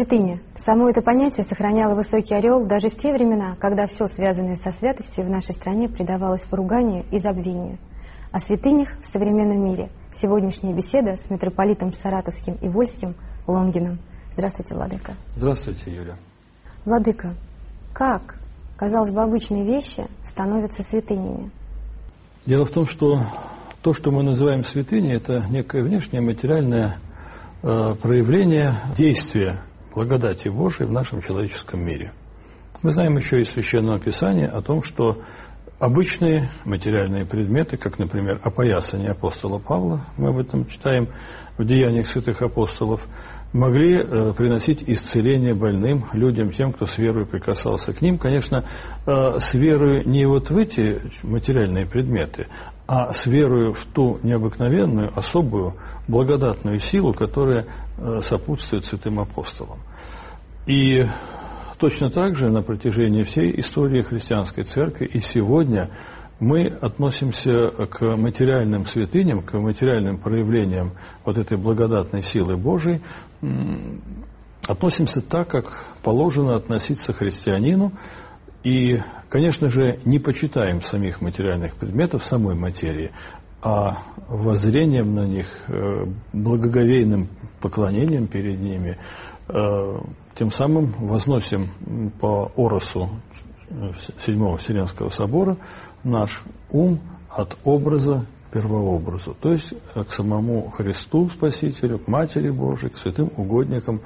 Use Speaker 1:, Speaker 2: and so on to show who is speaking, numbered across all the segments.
Speaker 1: Святыня. Само это понятие сохраняло высокий ореол даже в те времена, когда все, связанное со святостью в нашей стране, предавалось поруганию и забвению. О святынях в современном мире. Сегодняшняя беседа с митрополитом Саратовским и Вольским Лонгином. Здравствуйте, владыка.
Speaker 2: Здравствуйте, Юля.
Speaker 1: Владыка, как, казалось бы, обычные вещи становятся святынями?
Speaker 2: Дело в том, что то, что мы называем святыней, это некое внешнее материальное проявление действия благодати Божией в нашем человеческом мире. Мы знаем еще из Священного Писания о том, что обычные материальные предметы, как, например, опоясание апостола Павла, мы об этом читаем в Деяниях святых апостолов, могли приносить исцеление больным людям, тем, кто с верой прикасался к ним. Конечно, с верой не вот в эти материальные предметы, а с верой в ту необыкновенную, особую, благодатную силу, которая сопутствует святым апостолам. И точно так же на протяжении всей истории христианской церкви и сегодня мы относимся к материальным святыням, к материальным проявлениям вот этой благодатной силы Божией, относимся так, как положено относиться христианину, и, конечно же, не почитаем самих материальных предметов, самой материи, а воззрением на них, благоговейным поклонением перед ними, тем самым возносим по оросу Седьмого Вселенского собора наш ум от образа к первообразу, то есть к самому Христу Спасителю, к Матери Божией, к святым угодникам,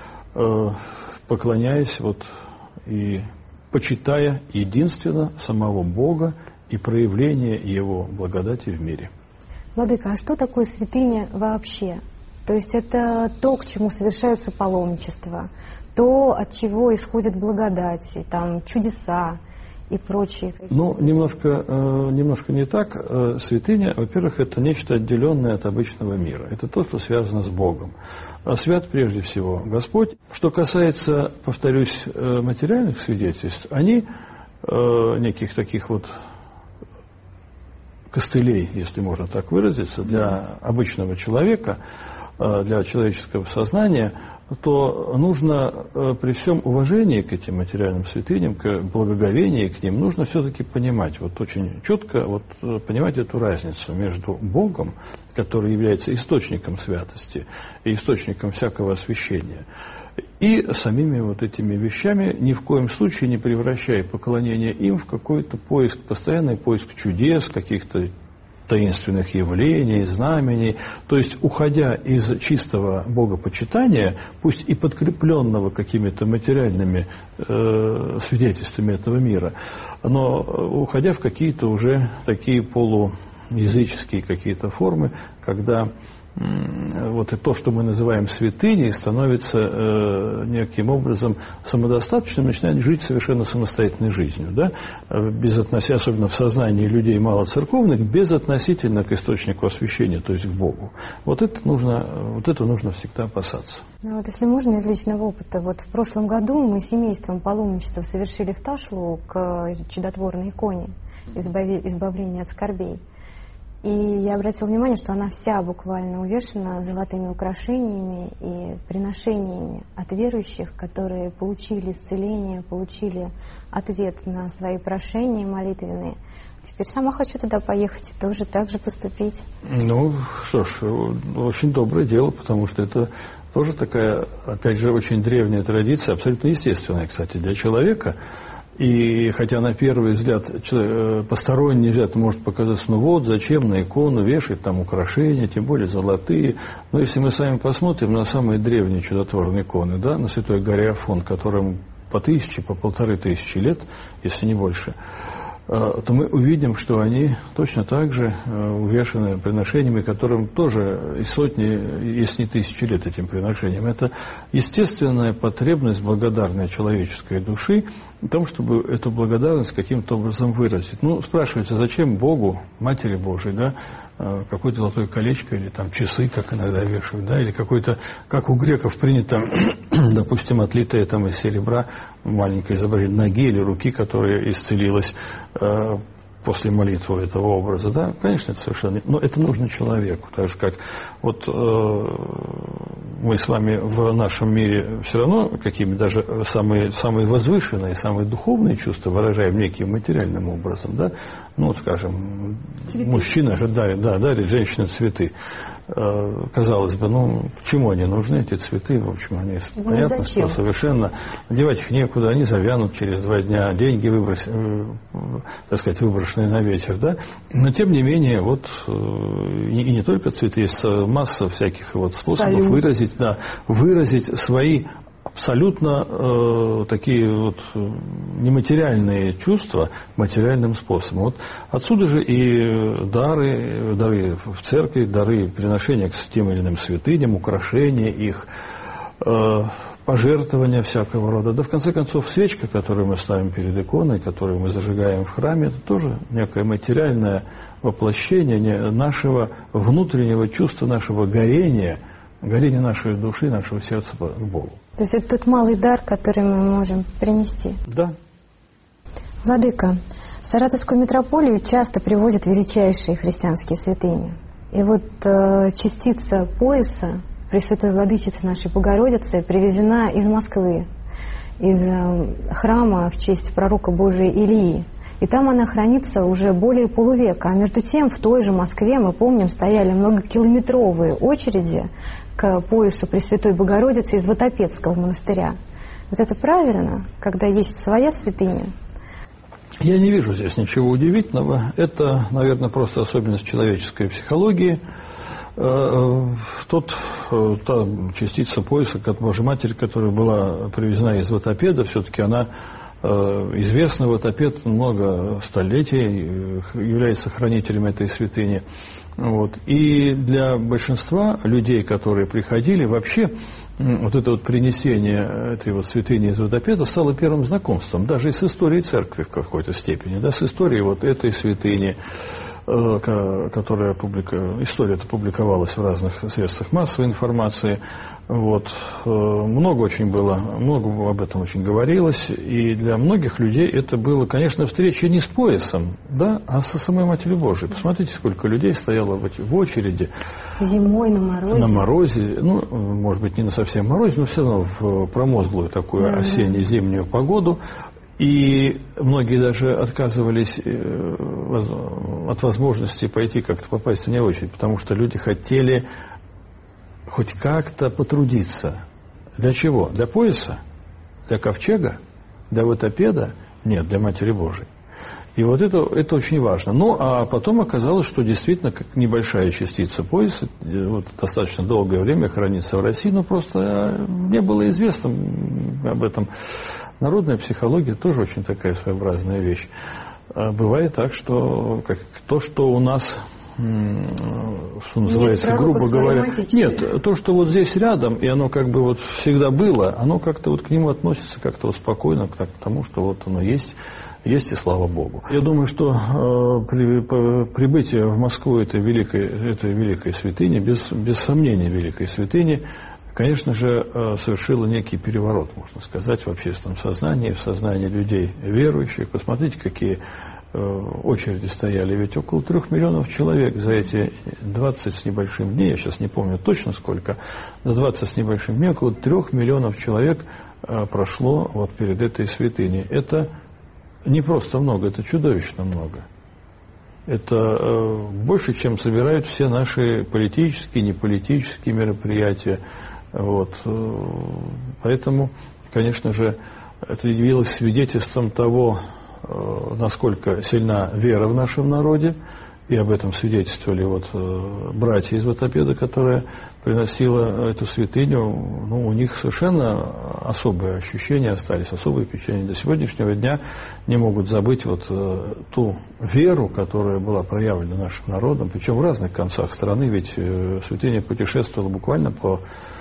Speaker 2: поклоняясь и почитая единственно самого Бога и проявление Его благодати в мире.
Speaker 1: Владыка, а что такое святыня вообще? То есть это то, к чему совершаются паломничества, то, от чего исходят благодати, там, чудеса и прочие.
Speaker 2: Ну, немножко не так. Святыня, во-первых, это нечто отделенное от обычного мира. Это то, что связано с Богом. А свят прежде всего Господь. Что касается, повторюсь, материальных свидетельств, они неких таких костылей, если можно так выразиться, для обычного человека, для человеческого сознания, то нужно при всем уважении к этим материальным святыням, к благоговении к ним, нужно все-таки понимать, очень четко понимать эту разницу между Богом, который является источником святости и источником всякого освящения, и самими этими вещами, ни в коем случае не превращая поклонение им в какой-то поиск, постоянный поиск чудес, каких-то таинственных явлений, знамений, то есть уходя из чистого богопочитания, пусть и подкрепленного какими-то материальными свидетельствами этого мира, но уходя в какие-то уже такие полуязыческие какие-то формы, когда и то, что мы называем святыней, становится неким образом самодостаточным, начинает жить совершенно самостоятельной жизнью, да? Особенно в сознании людей малоцерковных, безотносительно к источнику освящения, то есть к Богу. Это нужно всегда опасаться.
Speaker 1: Если можно, из личного опыта. В прошлом году мы семейством паломничества совершили в Ташлу к чудотворной иконе избавления от скорбей. И я обратила внимание, что она вся буквально увешана золотыми украшениями и приношениями от верующих, которые получили исцеление, получили ответ на свои прошения молитвенные. Теперь сама хочу туда поехать и тоже так же поступить.
Speaker 2: Что ж, очень доброе дело, потому что это тоже такая, опять же, очень древняя традиция, абсолютно естественная, кстати, для человека. И хотя на первый взгляд, посторонний взгляд может показаться, зачем на икону вешать там украшения, тем более золотые. Но если мы с вами посмотрим на самые древние чудотворные иконы, да, на Святой горе Афон, которым по 1500 лет, если не больше, то мы увидим, что они точно так же увешаны приношениями, которым тоже и сотни, если не тысячи лет этим приношениям. Это естественная потребность благодарной человеческой души в том, чтобы эту благодарность каким-то образом выразить. Спрашивается, зачем Богу, Матери Божией, да, какое-то золотое колечко или там часы, как иногда вешают, да, или какой-то, как у греков принято, допустим, отлитое там из серебра маленькое изображение ноги или руки, которая исцелилась после молитвы этого образа, да, конечно, это совершенно... Но это нужно человеку, так же как мы с вами в нашем мире все равно какими даже самые возвышенные, самые духовные чувства выражаем неким материальным образом, да? Ну, вот, скажем, цветы. Мужчина же дарит женщине цветы. Казалось бы, ну, почему они нужны, эти цветы? В общем, они понятно, что совершенно девать их некуда, они завянут через 2 дня, деньги выброшенные на ветер, да? Но, тем не менее, вот, и не только цветы, есть масса всяких вот способов выразить свои абсолютно такие вот нематериальные чувства материальным способом. Вот отсюда же и дары в церкви, дары приношения к тем или иным святыням, украшения их, пожертвования всякого рода. Да, в конце концов, свечка, которую мы ставим перед иконой, которую мы зажигаем в храме, это тоже некое материальное воплощение нашего внутреннего чувства, нашего горения нашей души, нашего сердца к Богу.
Speaker 1: То есть это тот малый дар, который мы можем принести.
Speaker 2: Да.
Speaker 1: Владыка, в Саратовскую митрополию часто привозят величайшие христианские святыни. И вот частица пояса Пресвятой Владычицы нашей Богородицы привезена из Москвы, из храма в честь пророка Божия Илии. И там она хранится уже более полувека. А между тем в той же Москве, мы помним, стояли многокилометровые очереди к поясу Пресвятой Богородицы из Ватопедского монастыря. Вот это правильно, когда есть своя святыня?
Speaker 2: Я не вижу здесь ничего удивительного. Это, наверное, просто особенность человеческой психологии. Та частица пояса Божьей Матери, которая была привезена из Ватопеда, все-таки она известна. Ватопед много столетий является хранителем этой святыни. Вот. И для большинства людей, которые приходили, вообще вот это вот принесение этой вот святыни из Ватопеда стало первым знакомством, даже и с историей церкви в какой-то степени, да, с историей вот этой святыни, которая история-то публиковалась в разных средствах массовой информации. Вот. Много об этом очень говорилось, и для многих людей это было, конечно, встреча не с поясом, да, а со самой Матерью Божией. Посмотрите, сколько людей стояло в очереди.
Speaker 1: Зимой на морозе.
Speaker 2: На морозе, ну, может быть, не на совсем морозе, но все равно в промозглую такую осенне-зимнюю погоду. И многие даже отказывались от возможности пойти как-то попасть в вне очередь, потому что люди хотели хоть как-то потрудиться. Для чего? Для пояса? Для ковчега? Для Ватопеда? Нет, для Матери Божией. И вот это очень важно. Ну, а потом оказалось, что действительно как небольшая частица пояса вот, достаточно долгое время хранится в России, но просто не было известно об этом. Народная психология тоже очень такая своеобразная вещь. Бывает так, что то, что у нас, что называется, грубо говоря... Нет, то, что вот здесь рядом, и оно как бы вот всегда было, оно как-то вот к нему относится как-то вот спокойно, к тому, что вот оно есть и слава Богу. Я думаю, что прибытие в Москву этой великой святыни, без сомнения великой святыни, конечно же, совершило некий переворот, можно сказать, в общественном сознании, в сознании людей верующих. Посмотрите, какие очереди стояли. Ведь около 3 миллионов человек за эти 20 с небольшим дней, я сейчас не помню точно сколько, за 20 с небольшим дней около 3 миллионов человек прошло вот перед этой святыней. Это не просто много, это чудовищно много. Это больше, чем собирают все наши политические, неполитические мероприятия. Вот. Поэтому, конечно же, это явилось свидетельством того, насколько сильна вера в нашем народе, и об этом свидетельствовали вот братья из Ватопеда, которая приносила эту святыню. Ну, у них совершенно особые ощущения остались, особые впечатления. До сегодняшнего дня не могут забыть вот ту веру, которая была проявлена нашим народом, причем в разных концах страны, ведь святыня путешествовала буквально по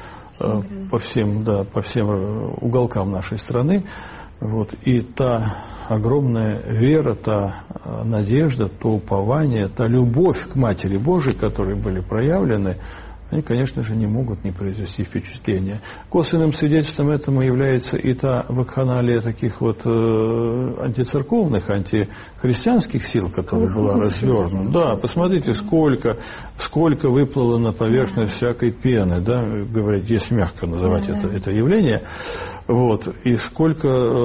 Speaker 2: всем уголкам нашей страны. Вот. И та огромная вера, та надежда, то упование, та любовь к Матери Божией, которые были проявлены, они, конечно же, не могут не произвести впечатления. Косвенным свидетельством этому является и та вакханалия таких вот антицерковных, антихристианских сил, которая была развернута. Да, посмотрите, сколько выплыло на поверхность всякой пены, да, говорить, если мягко называть это явление. Вот, и сколько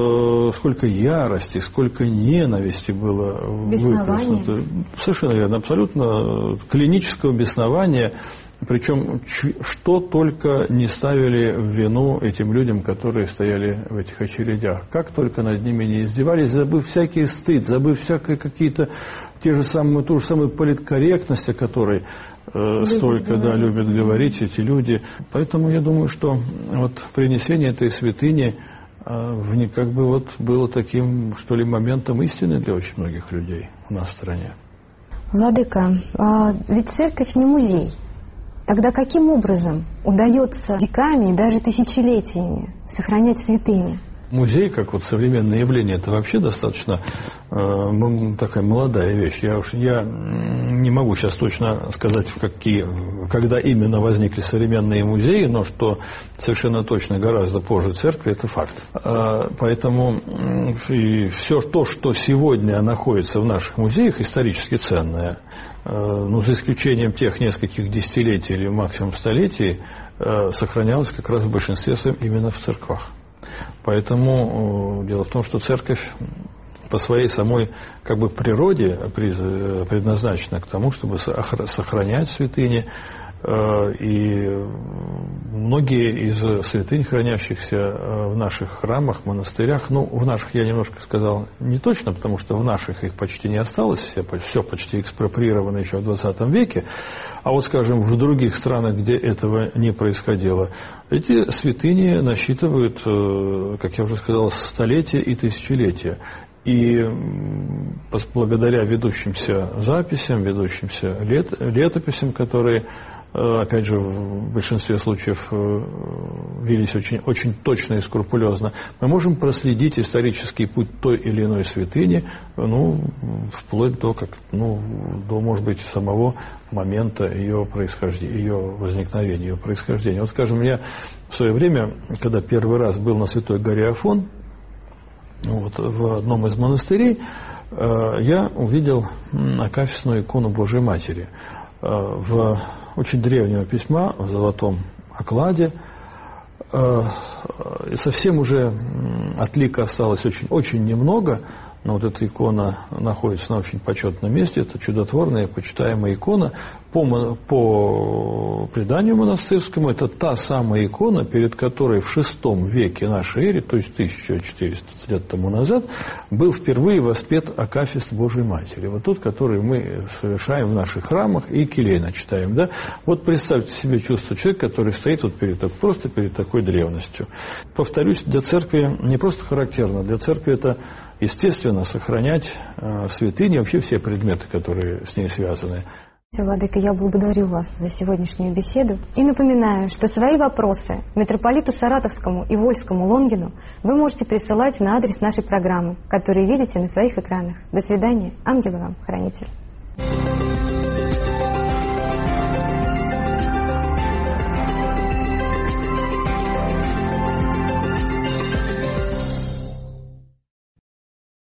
Speaker 2: ярости, сколько ненависти было выплеснуто. Совершенно верно, абсолютно клинического беснования. Причем, что только не ставили в вину этим людям, которые стояли в этих очередях. Как только над ними не издевались, забыв всякий стыд, забыв всякие какие-то ту же самую политкорректность, о которой столько любят говорить эти люди. Поэтому я думаю, что вот принесение этой святыни как бы вот было таким, что ли, моментом истины для очень многих людей у нас в стране.
Speaker 1: Владыка, ведь церковь не музей. Тогда каким образом удается веками и даже тысячелетиями сохранять святыни?
Speaker 2: Музей, как вот современное явление, это вообще достаточно такая молодая вещь. Я не могу сейчас точно сказать, когда именно возникли современные музеи, но что совершенно точно гораздо позже церкви, это факт. Поэтому и все то, что сегодня находится в наших музеях, исторически ценное, за исключением тех нескольких десятилетий или максимум столетий, сохранялось как раз в большинстве своем именно в церквах. Поэтому дело в том, что церковь по своей самой как бы природе предназначена к тому, чтобы сохранять святыни. И многие из святынь, хранящихся в наших храмах, монастырях, в наших я немножко сказал не точно, потому что в наших их почти не осталось, все почти экспроприировано еще в 20 веке, а вот, скажем, в других странах, где этого не происходило, эти святыни насчитывают, как я уже сказал, столетия и тысячелетия. И благодаря ведущимся записям, ведущимся летописям, которые, опять же, в большинстве случаев велись очень, очень точно и скрупулезно, мы можем проследить исторический путь той или иной святыни, вплоть до, может быть, самого момента ее происхождения, ее возникновения, ее происхождения. Вот, скажем, я в свое время, когда первый раз был на Святой горе Афон, в одном из монастырей, я увидел акафистную икону Божией Матери в очень древнего письма, в золотом окладе. И совсем уже от лика осталось очень, очень немного, но вот эта икона находится на очень почетном месте. Это чудотворная, почитаемая икона. По преданию монастырскому, это та самая икона, перед которой в VI веке нашей эры, то есть 1400 лет тому назад, был впервые воспет акафист Божией Матери. Вот тот, который мы совершаем в наших храмах и келейно читаем. Да? Вот представьте себе чувство человека, который стоит просто перед такой древностью. Повторюсь, для церкви не просто характерно, для церкви это естественно сохранять святыни, вообще все предметы, которые с ней связаны.
Speaker 1: Владыка, я благодарю вас за сегодняшнюю беседу и напоминаю, что свои вопросы митрополиту Саратовскому и Вольскому Лонгину вы можете присылать на адрес нашей программы, который видите на своих экранах. До свидания. Ангелы вам, хранитель.